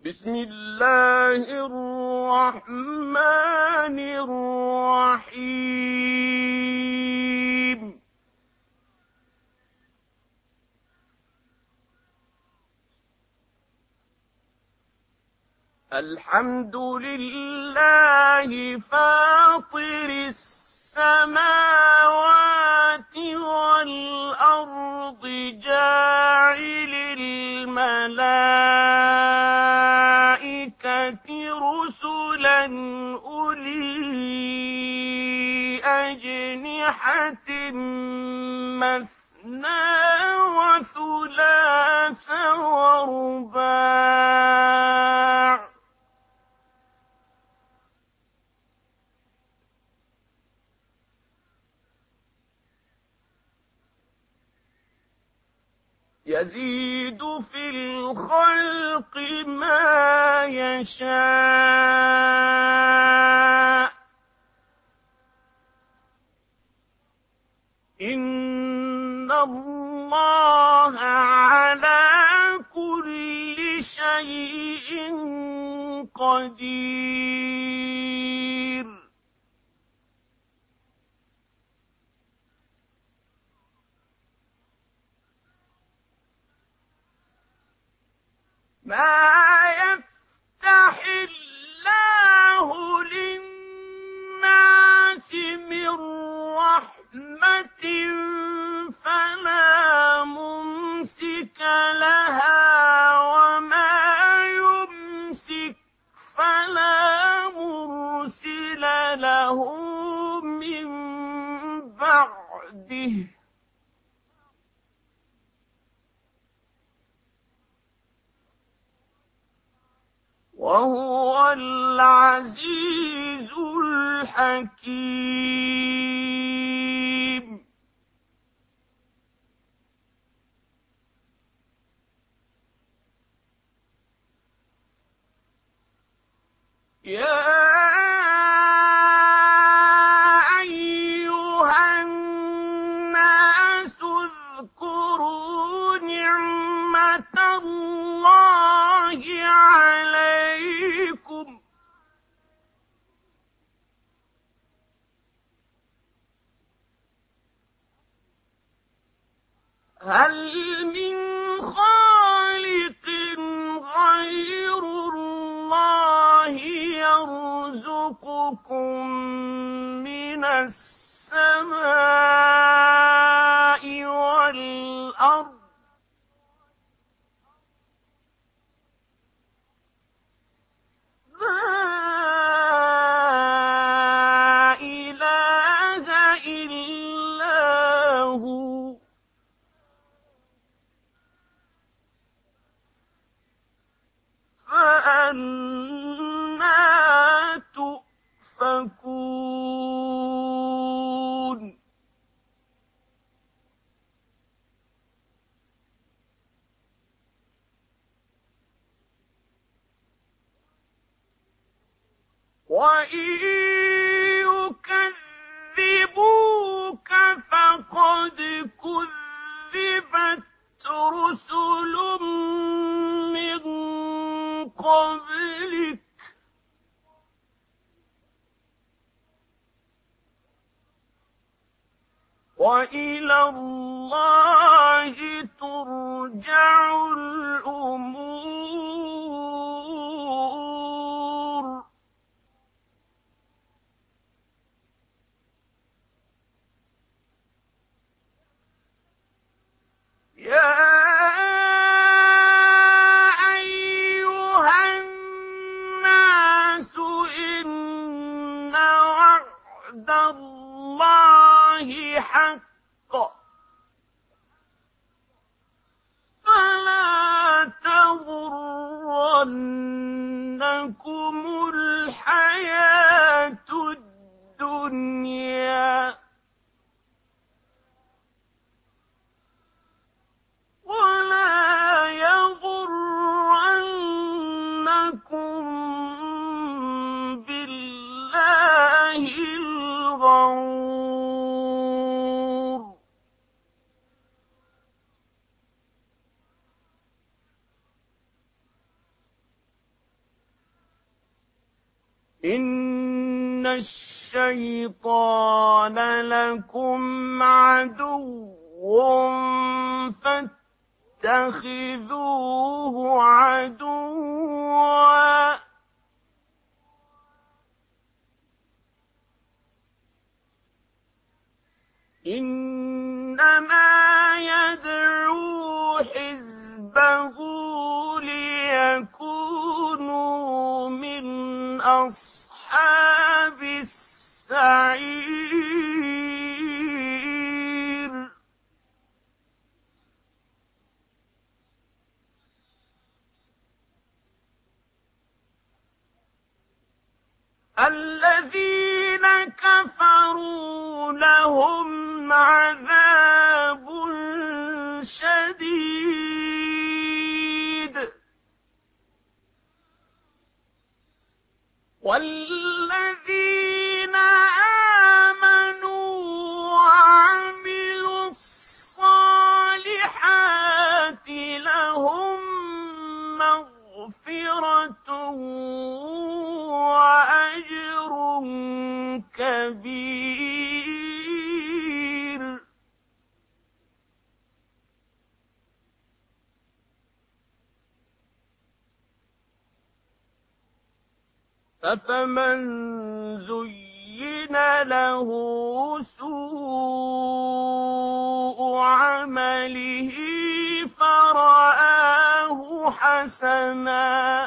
بسم الله الرحمن الرحيم. الحمد لله فاطر السماوات والأرض جاعل الملائكة رسلا أولي أجنحة مثنى وثلاث ورباع يزيد في الخلق ما يشاء إن الله على كل شيء قدير. ما يفتح الله للناس من رحمة فلا ممسك لها وما يمسك فلا مرسل له من بعده وهو العزيز الحكيم. يا أيها الناس اذكروا نعمة الله عليكم هل من خالق غير الله يرزقكم من السماء والأرض لا إله إلا هو فأنى تؤفكون. وإن يكذبوك فقد كذبت رسل من قبلك وإلى الله ترجع الأمور. يا أيها الناس إن وعد الله حق فلا تغرنكم الحياة الدنيا ولا يغرنكم بالله الغرور. إن الشيطان لكم عدو فاتخذوه عدوا إنما يدعو حزبه ليكونوا من أصحاب السعير الذين كفروا لهم عذاب شديد والذين آمنوا وعملوا الصالحات لهم مغفرة وأجر كبير أفمن زين له سوء عمله فرآه حسنا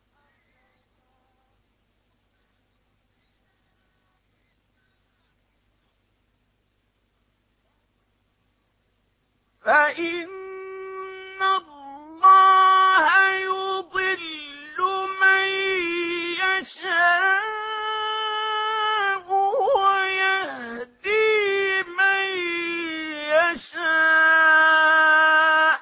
فإن الله يضل من يشاء ويهدي من يشاء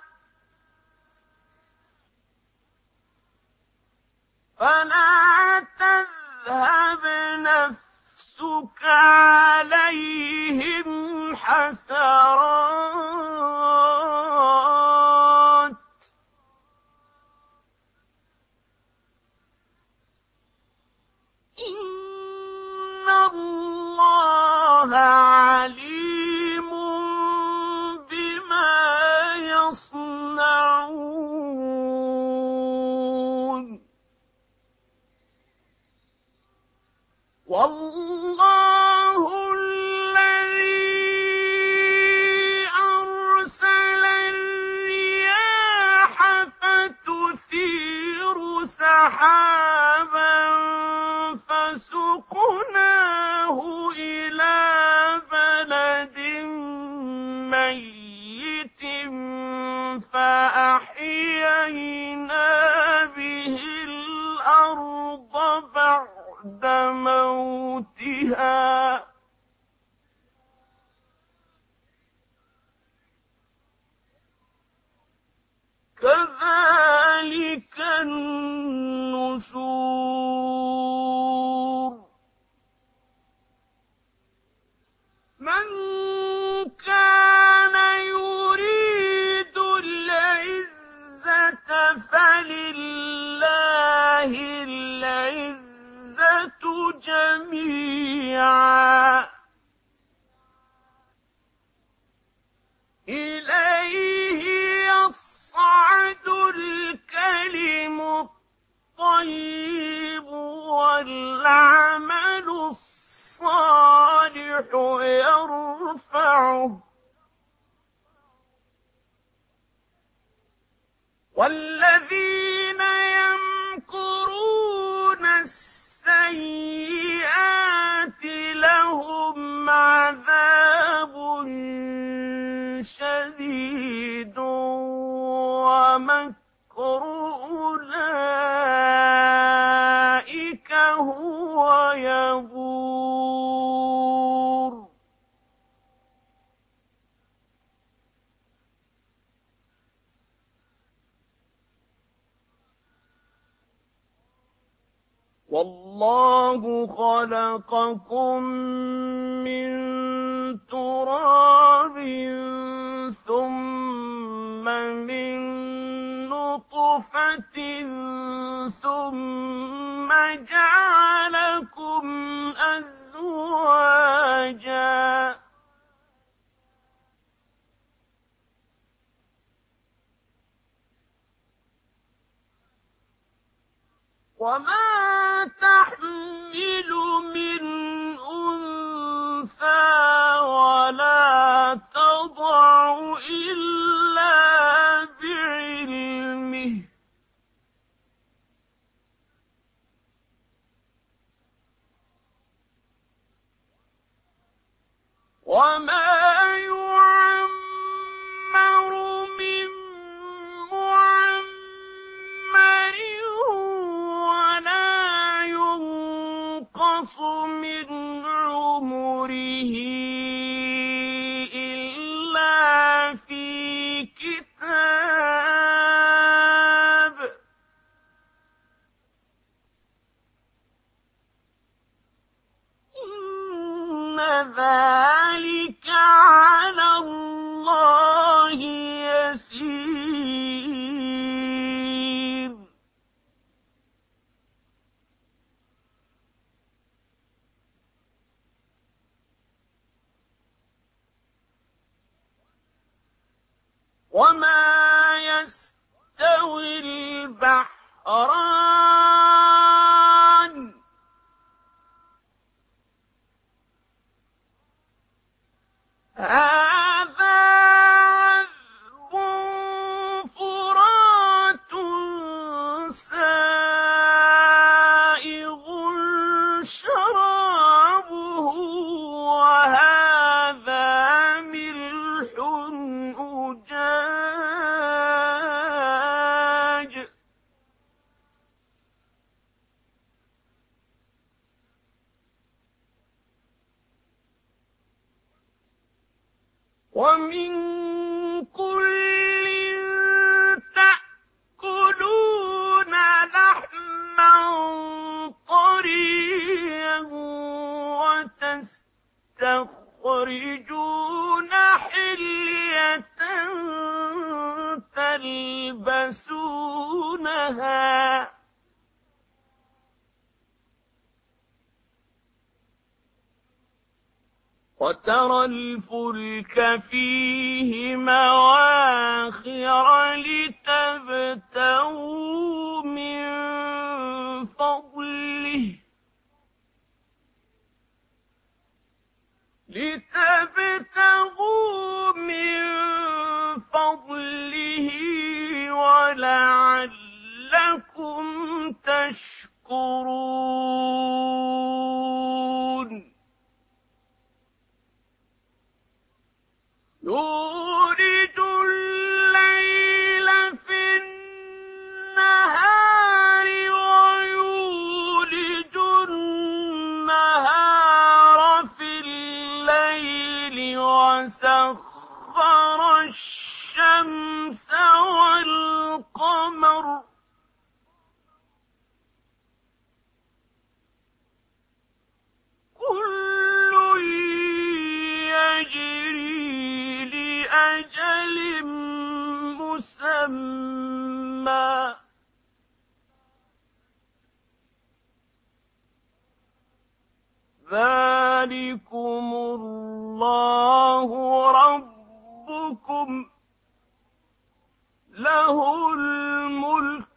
فلا تذهب نفسك عليهم حسرات إن الله عليم بما يصنعون والله الذي أرسل الرياح فتثير سحابا فسقناه إلى بلد ميت فأحيينا به الأرض بعد موتها كذلك النشور من كان يريد العزة فلله العزة جميعا إليه يصعد الكلم الطيب والعمل الصالح يرفعه والذين يمكرون السيئات لهم عذاب شديد ومكر أولئك هو يبور والله خلقكم من تراب ثم من نطفة ثم جعلكم وما تحمل من أنثى ولا تضع إلا بعلمه وما يعمر من معمر ولا ينقص من عمره إلا في كتاب إن ذلك على الله يسير وما يستوي البحران هذا عذب فرات سائغ شرابه وهذا ملح أجاج ومن كل تأكلون لحما طريا وتستخرجون حلية تلبسونها وترى الفلك فيه مواخر لتبتغوا من فضله ولعلكم تشكرون يولج الليل في النهار ويولج النهار في الليل وسخر الشمس والقمر كل يجري لأجل مسمى ذلكم الله ربكم له الملك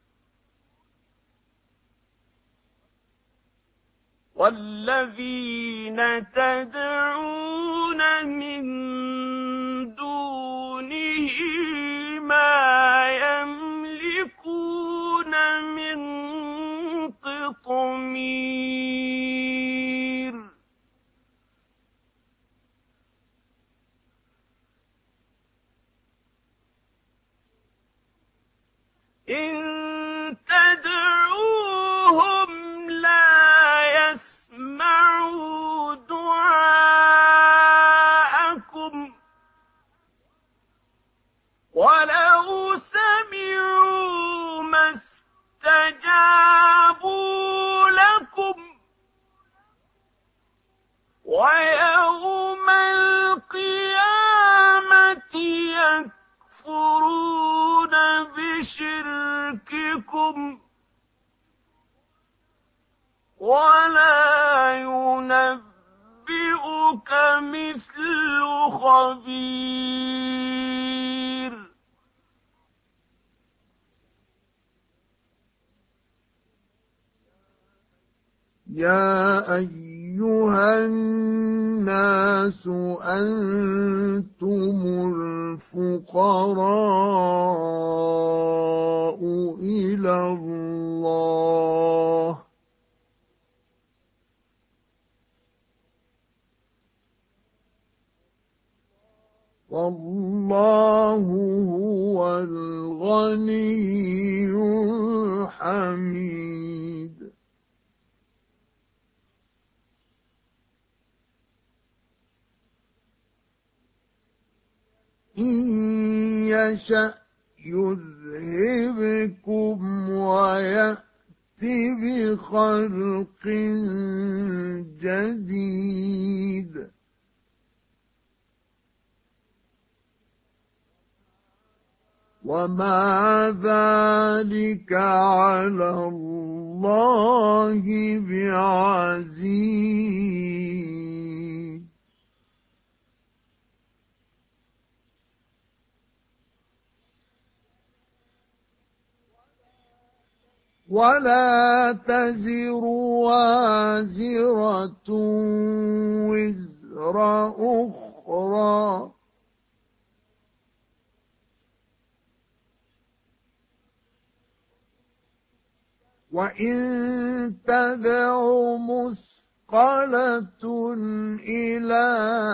والذين تدعون من دونه ما يملكون من قطمير إن تدعوهم لا يسمعوا دعاءكم ولو سمعوا ما استجابوا لكم ويوم القيامة يكفرون بشرككم ولا ينبئك مثل خبير يا أيها الناس أنتم الفقراء إلى الله والله هو الغني الحميد إن يشأ يذهبكم ويأت بخلق جديد وما ذلك على الله بعزيز ولا تزر وازرة وزر أخرى وإن تدع مثقلة إلى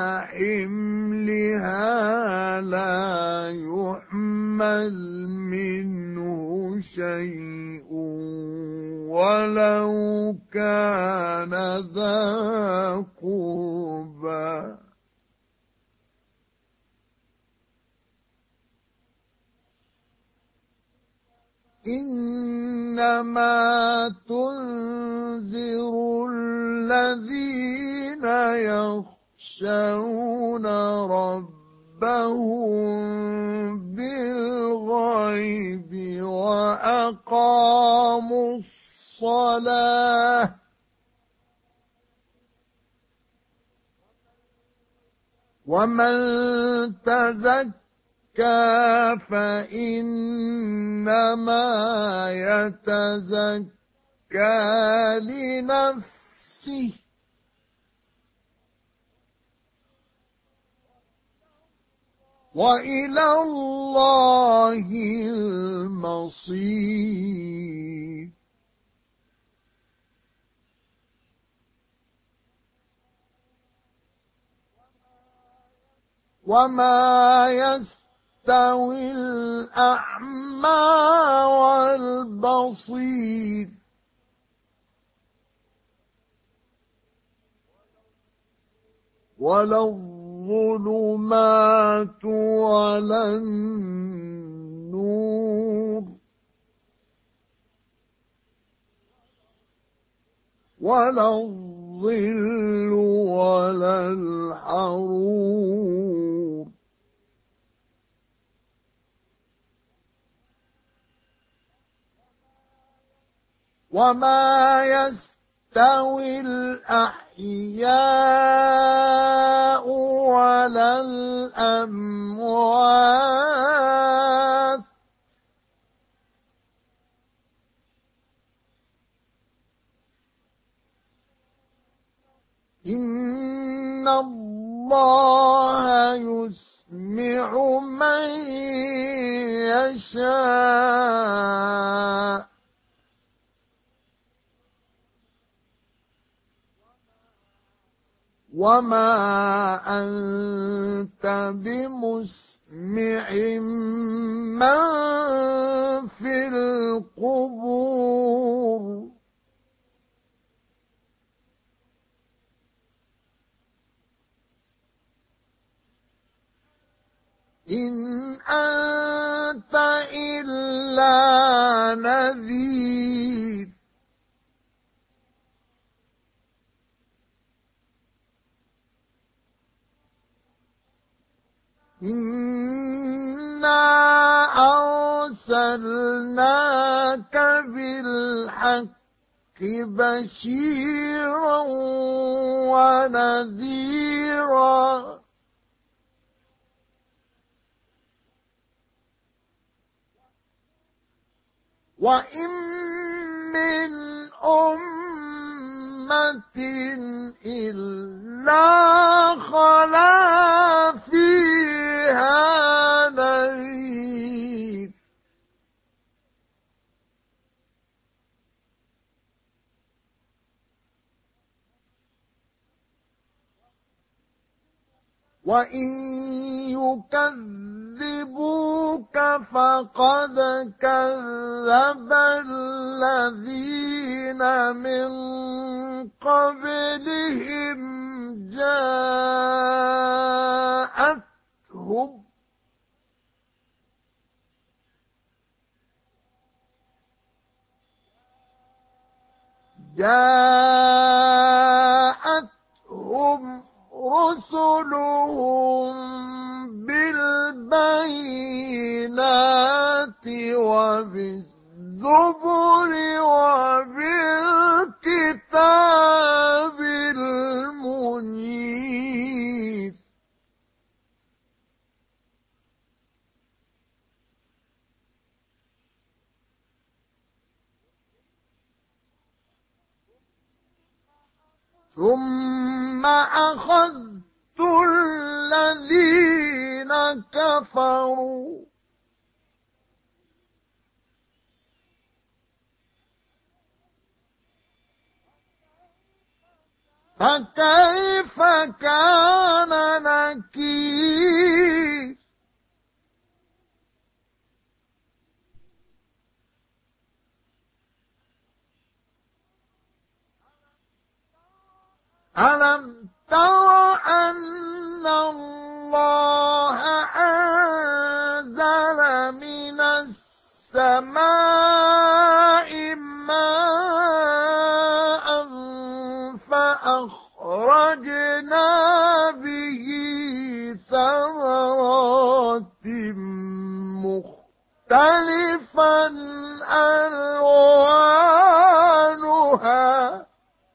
حملها لا يحمل منه شيء ولو كان ذا قربى إنما تنذر الذين يخشون ربهم بالغيب وأقاموا الصلاة ومن تزكى فإنما يتزكى لنفسه وإلى الله المصير وما يستوي الأعمى والبصير ولا الظلمات ولا النور ولا الظل ولا الحرور وما يستوي الأحياء ولا الأموات إن الله يسمع من يشاء وما أنت بمسمع من في القبور إن أنت إلا نذير إنا أرسلناك بالحق بشيرا ونذيرا وإن من أمة أمة إلا خلا فيها نذير وإن يكذبوك فقد كذب الذين من قبلهم جاءتهم رسلهم بالبينات وبالزبر وبالكتاب المنير ثم أخذت الذين كفروا فكيف كان نكير ألم تر أن الله أنزل من السماء ماء فأخرجنا به ثمرات مختلفا ألوانها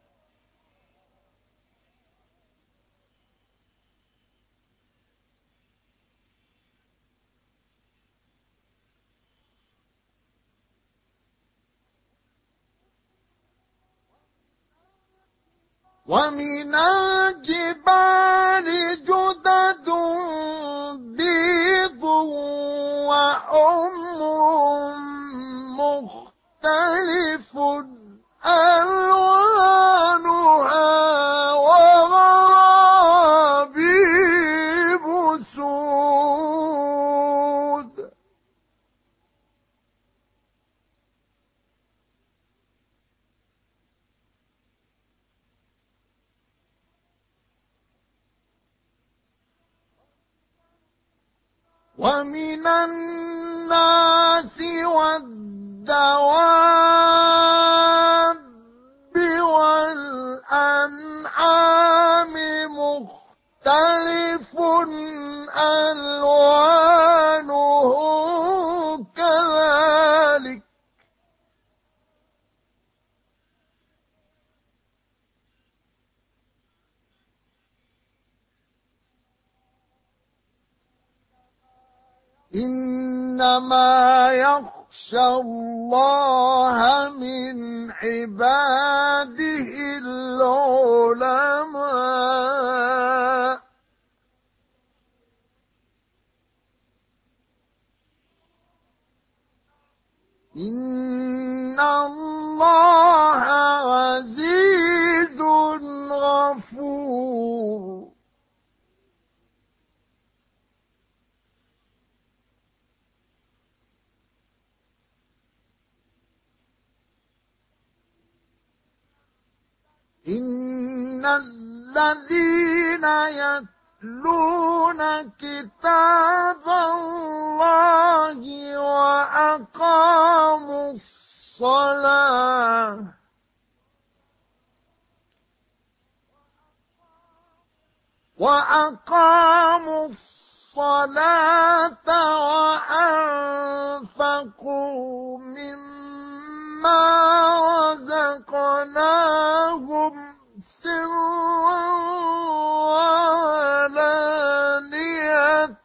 ومن الجبال جدد بيض وحمر مختلف ألوانها وغرابيب سود ومن الناس والدواب والأنعام مختلف ألوانه كذلك إنما يخشى الله من عباده العلماء إن الله عزيز غفور إن الذين يتلون كتاب الله وأقاموا الصلاة وأنفقوا مما رزقناهم سرا وعلانية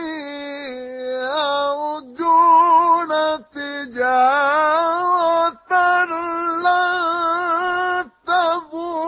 يرجون تجارة لن تبور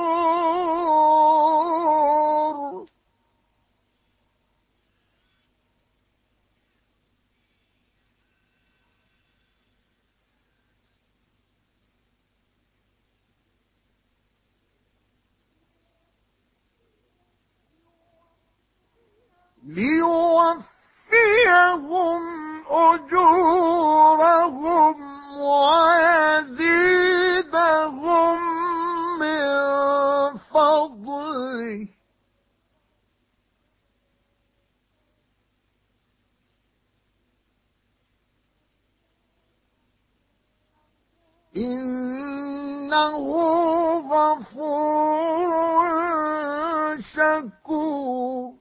ليوفيهم أجورهم ويزيدهم من فضله إنه غفور شكور.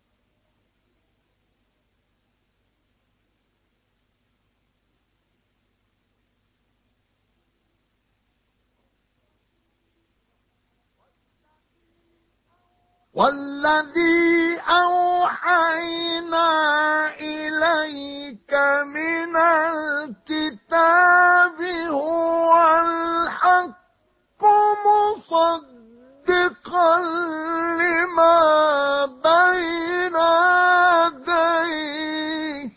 والذي أوحينا إليك من الكتاب هو الحق مصدقا لما بين يديه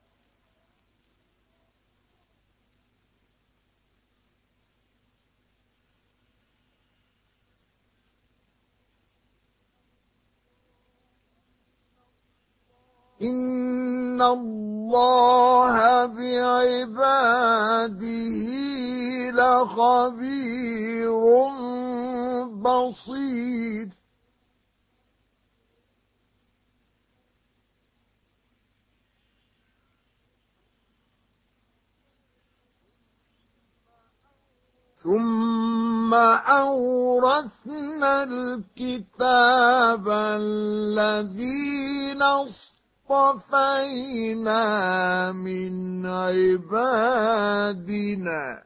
إن الله بعباده لخبير بصير. ثم أورثنا الكتاب الذين اصطفينا من عبادنا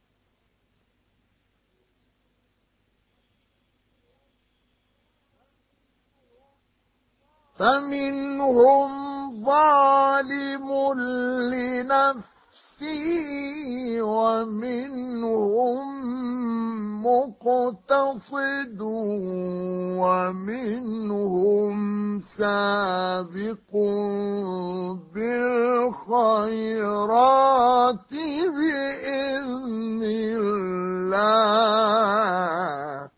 فمنهم ظالم لنفسه ومنهم مقتصد ومنهم سابق بالخيرات بإذن الله.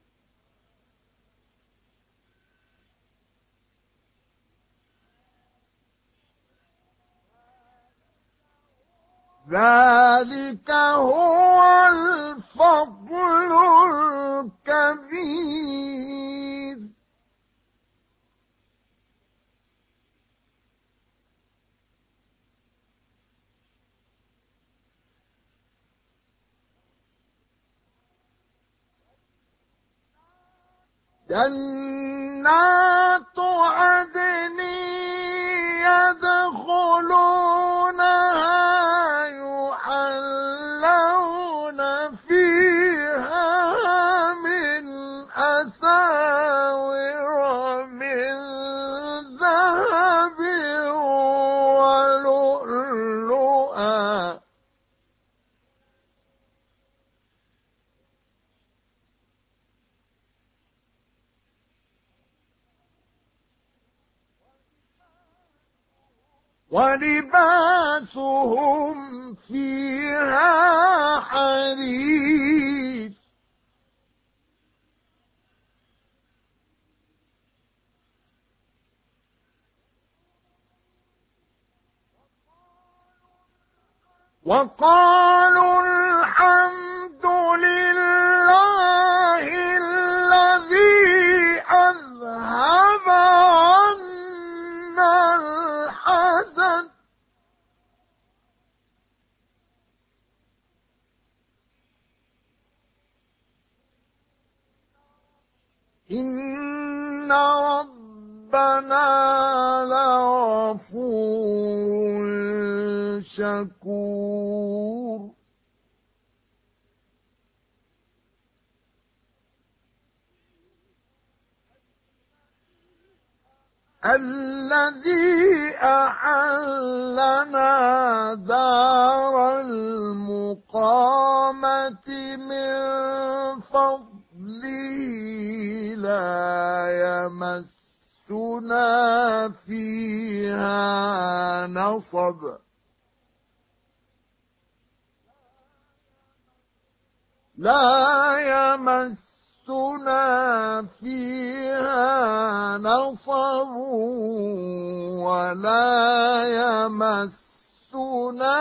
ذلك هو الفضل الكبير. جنات عدن يدخلونها يحلون فيها من أساور من ذهب ولؤلؤا ولباسهم فيها حرير. وقالوا الحمد لله الذي أذهب عنا الحزن إن ربنا لغفور شكور. الذي أحلنا دار المقامة من فضله لا يمسنا فيها نصب لا يمسنا فيها نصب ولا يمسنا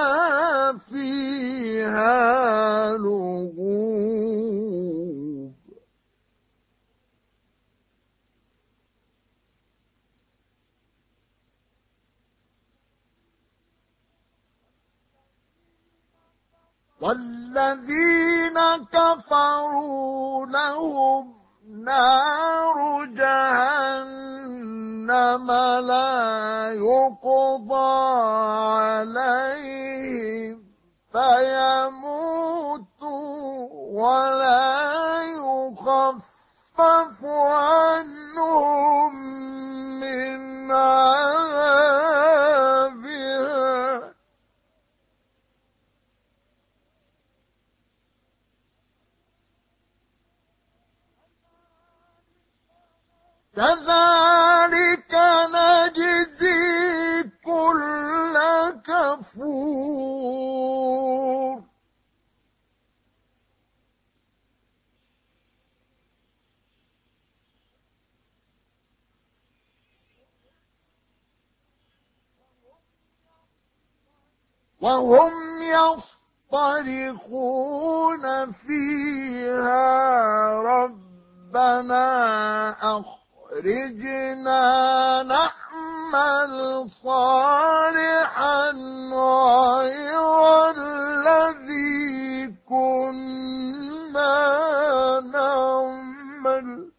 فيها لغوب والذين كفروا لهم نار جهنم لا يقضى عليهم فيموتوا ولا يخفف عنهم من عذابها كذلك نجزي كل كفور وهم يصطرخون فيها ربنا أخرجنا نعمل صالحا غير الذي كنا نعمل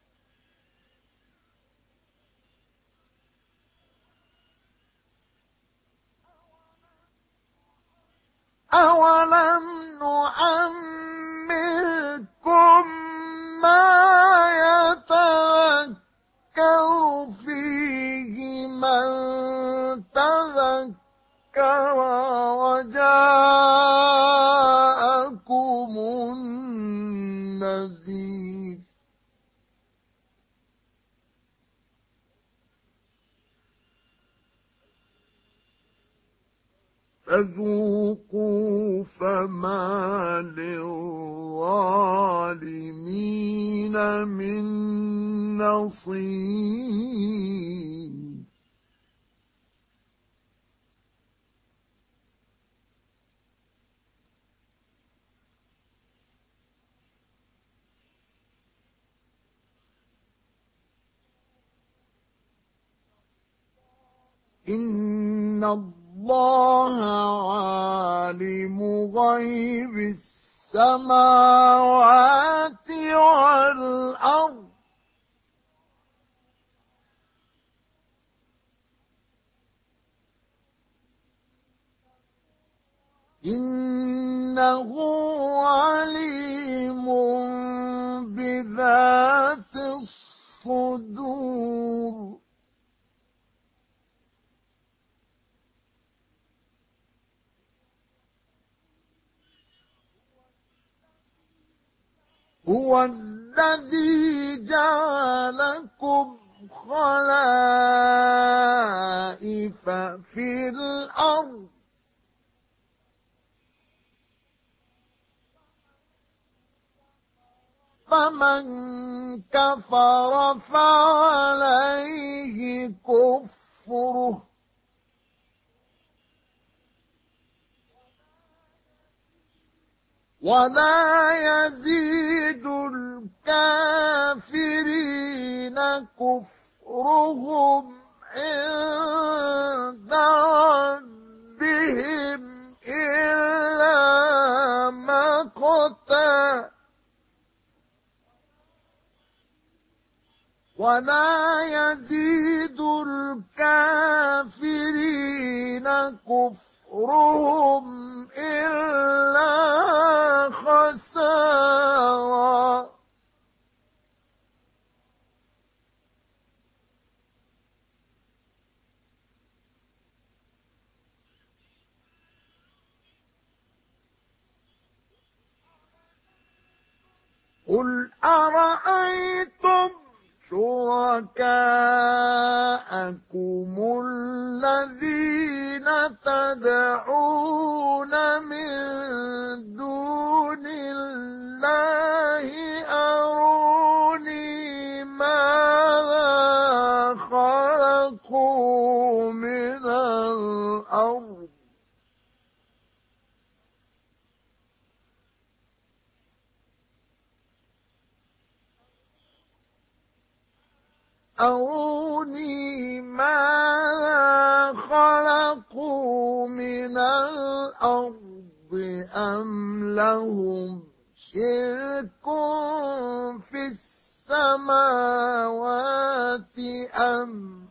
أولم نعمركم ما يتذكر فيه من تذكر وجاءكم النذير فذوقوا فما للظالمين من نصير إن الله عالم غيب السماوات والأرض إنه عليم بذات الصدور هو الذي جعلكم خلائف في الأرض فمن كفر فعليه كفره ولا يزيد الكافرين كفرهم عند ربهم إلا مقتا ولا يزيد الكافرين كفرهم إلا خسارا قل أرأيتم شركاءكم الذين تدعون من دون الله أروني أروني ماذا خلقوا من الأرض أم لهم شرك في السماوات أم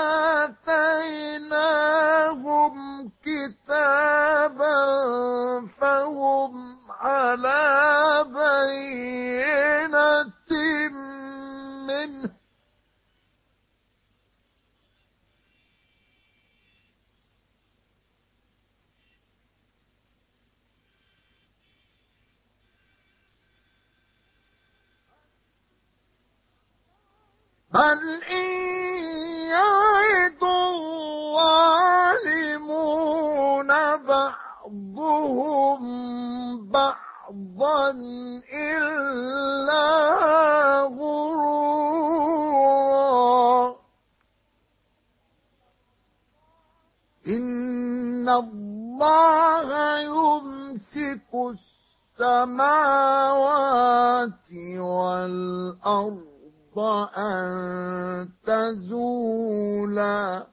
آتيناهم كتابا فهم على بينة منه بل إن يعد الظالمون بعضهم بعضا إلا غرورا إن الله يمسك السماوات والأرض أن تزولا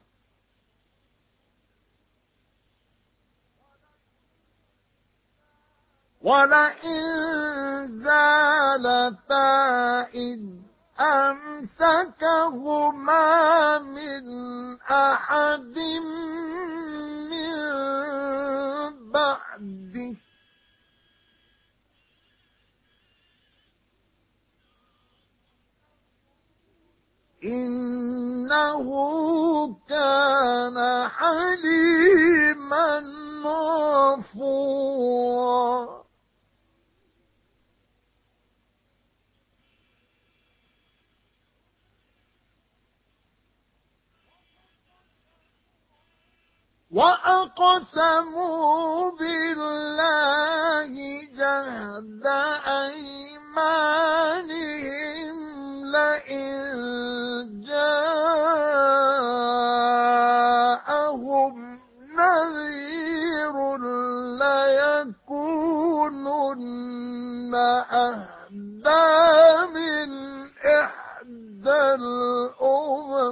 ولئن زالتا إن أمسكهما من أحد من بعده إنه كان حليما غفورا وأقسموا بالله جهد أيمانهم لئن جاءهم نذير ليكونن أهدى من إحدى الأمم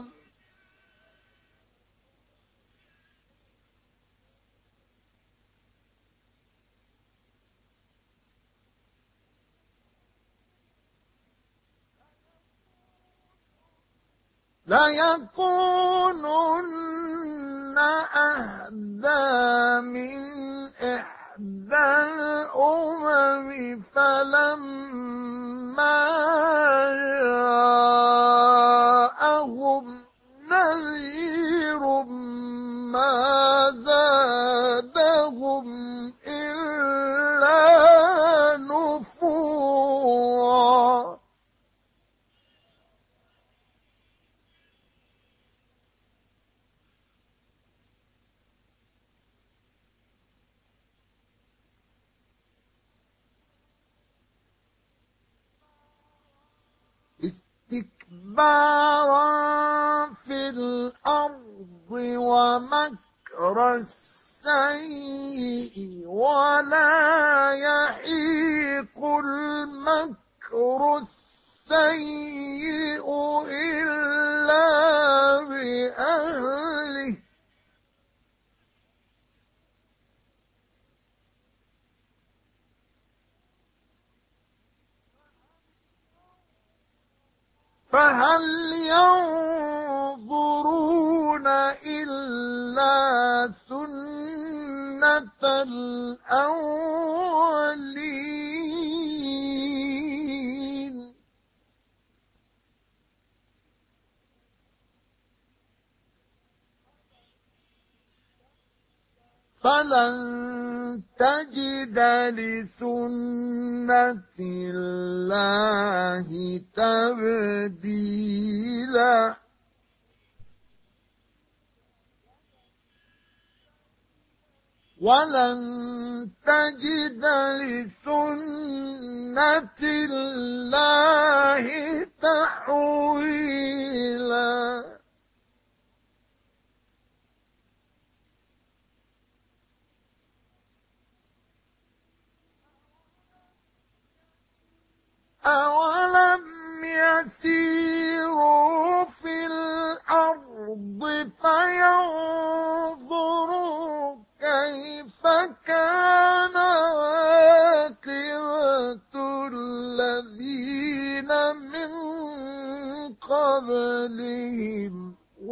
ليكونن أهدى من إحدى الأمم فلما جاءهم نذير ما زادهم إلا نفورا استكبارا في الأرض ومكر السيء ولا يحيق المكر السيء إلا بأهله فهل ينظرون إلا سنة الأولين فلن تجد لسنة الله تبديلا ولن تجد لسنة الله تحويلا أولم يسيروا في قبلهم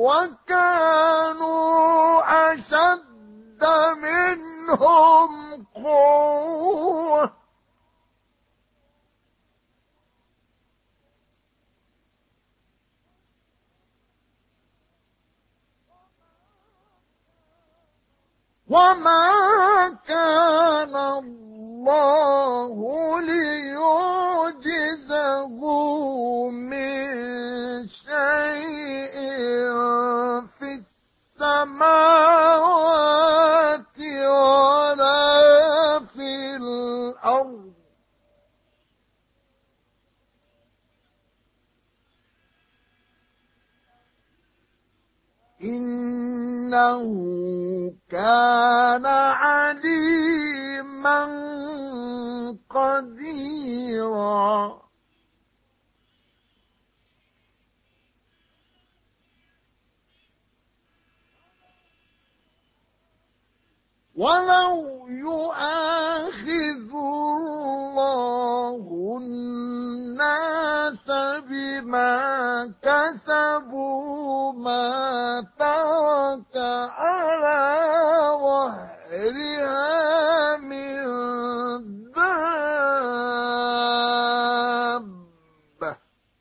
وكانوا أشد منهم قوة وما كان الله ليعجزه من شيء في السماوات ولا في الأرض إنه كان عليما قديرا ولو يؤاخذ الله الناس بما كسبوا ما ترك على ظهرها من دابة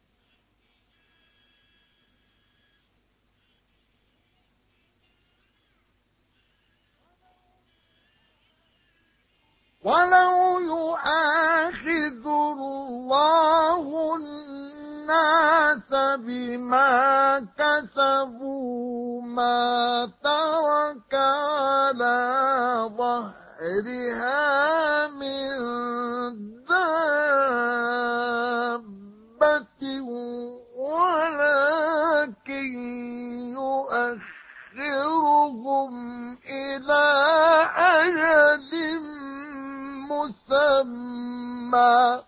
ولو يؤاخذ الله الناس بما كسبوا ما ترك على ظهرها من دابة ولكن يؤخرهم إلى أجل مسمى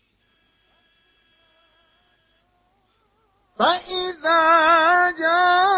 فإذا جاء